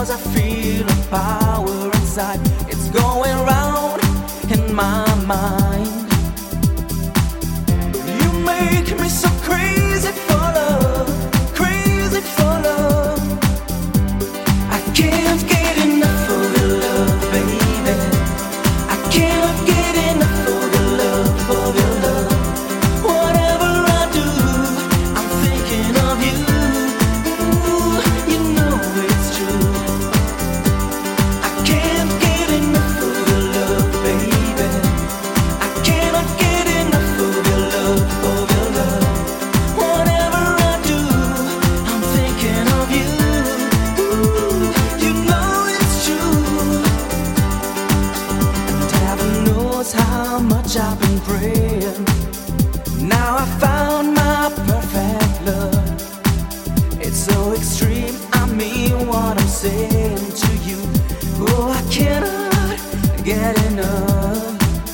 'cause I feel a power inside. It's going round in my mind. You make me so crazy for love, crazy for love. I can't get enough of your love, baby. I can't get enough of your love, of your love. Whatever I do, I'm thinking of you. Ooh, you know it's true. I can't get enough of your love, baby. I cannot get enough of your love, of your love. Whatever I do, I'm thinking of you. Ooh, you know it's true. And heaven knows how much I've been praying. Now I found my perfect love. It's so extreme, I mean what I'm saying to you. Oh, I cannot get enough.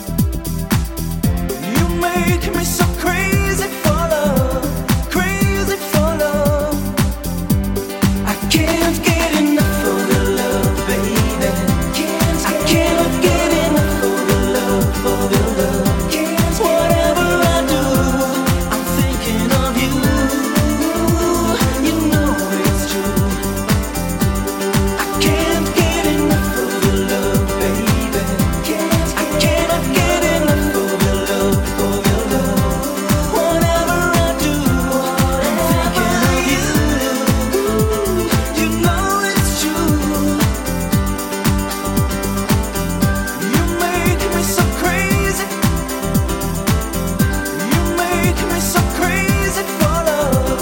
You make me so crazy for love, crazy for love. I can't get enough of your love, baby. I cannot get enough of your love, of your love. Whatever I do, I'm thinking of you. You know it's true. I can't get enough of your love, baby. I cannot get enough of your love, of your love. Whatever I do, I'm thinking of you. You know it's true. You make me so crazy. You make me so crazy for love.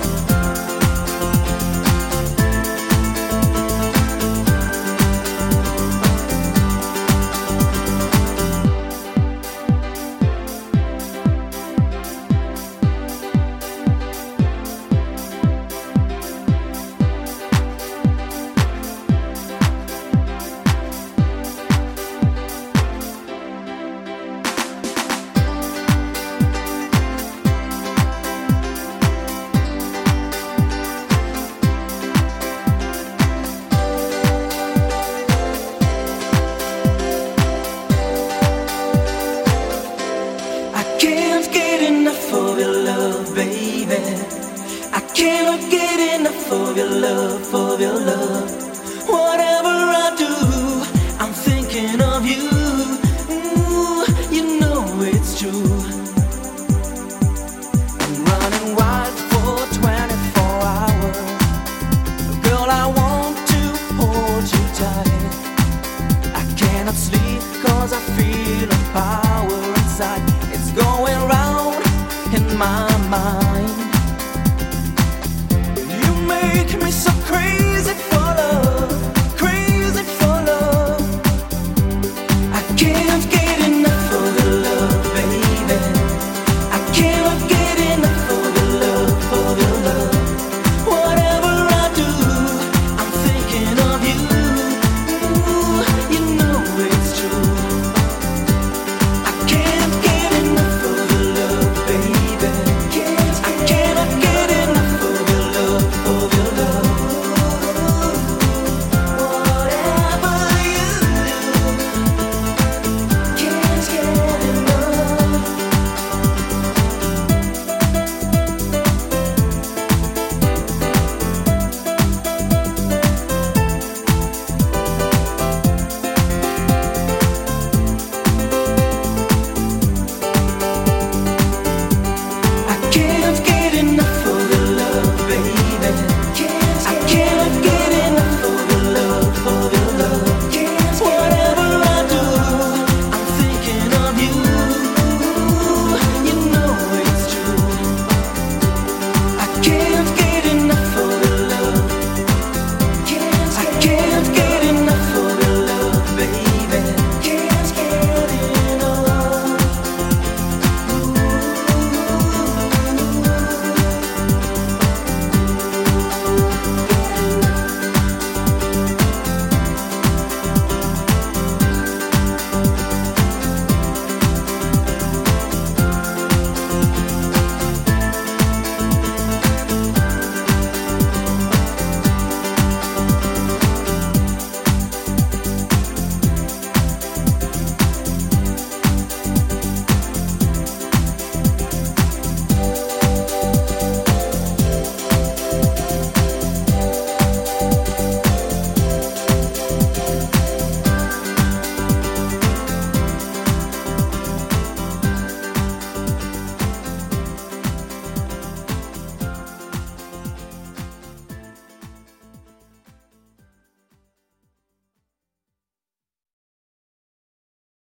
I can't get enough of your love, baby. I cannot get enough of your love, of your love. Whatever I do, I'm thinking of you. Ooh, you know it's true. I'm running wild for 24 hours. Girl, I want to hold you tight. I cannot sleep 'cause I feel a power inside. It's going round in my